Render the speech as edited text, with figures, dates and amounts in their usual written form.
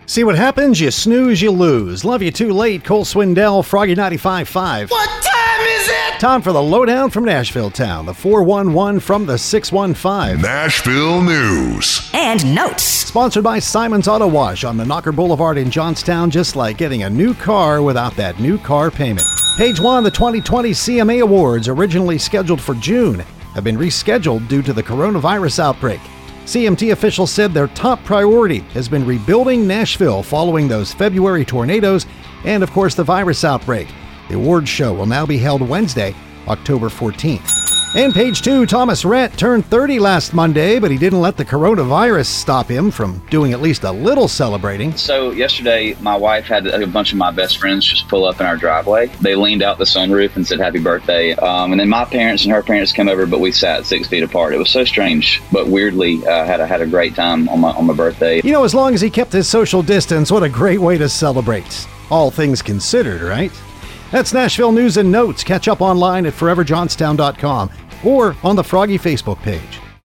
See what happens? You snooze, you lose. Love you too late. Cole Swindell, Froggy 95.5. What time is it? Time for the lowdown from Nashville Town. The 411 from the 615. Nashville News and notes. Sponsored by Simon's Auto Wash on Knocker Boulevard in Johnstown. Just like getting a new car without that new car payment. Page 1, the 2020 CMA Awards, originally scheduled for June, have been rescheduled due to the coronavirus outbreak. CMT officials said their top priority has been rebuilding Nashville following those February tornadoes and, of course, the virus outbreak. The awards show will now be held Wednesday, October 14th. And page 2, Thomas Rhett turned 30 last Monday, but he didn't let the coronavirus stop him from doing at least a little celebrating. So yesterday, my wife had a bunch of my best friends just pull up in our driveway. They leaned out the sunroof and said happy birthday. And then my parents and her parents came over, but we sat 6 feet apart. It was so strange, but weirdly, had a great time on my birthday. You know, as long as he kept his social distance, what a great way to celebrate. All things considered, right? That's Nashville News and Notes. Catch up online at foreverjohnstown.com or on the Froggy Facebook page.